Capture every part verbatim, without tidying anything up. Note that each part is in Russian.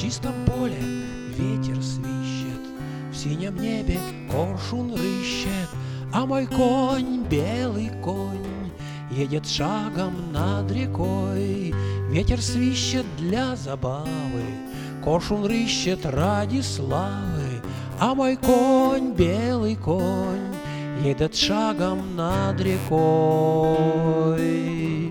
чистом поле ветер свищет, в синем небе коршун рыщет, а мой конь, белый конь, едет шагом над рекой. Ветер свищет для забавы, коршун рыщет ради славы, а мой конь, белый конь, едет шагом над рекой.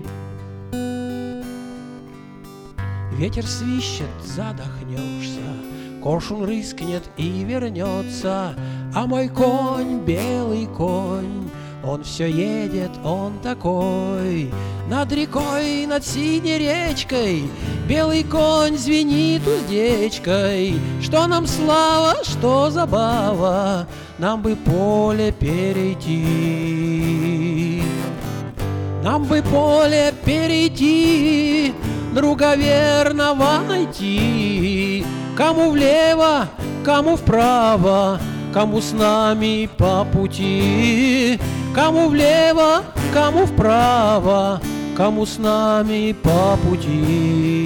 Ветер свищет, задохнешься, коршун рыскнет и вернется, а мой конь, белый конь, он все едет, он такой. Над рекой, над синей речкой белый конь звенит уздечкой. Что нам слава, что забава, нам бы поле перейти. Нам бы поле перейти, друга верного найти. Кому влево, кому вправо, кому с нами по пути. Кому влево, кому вправо, кому с нами по пути.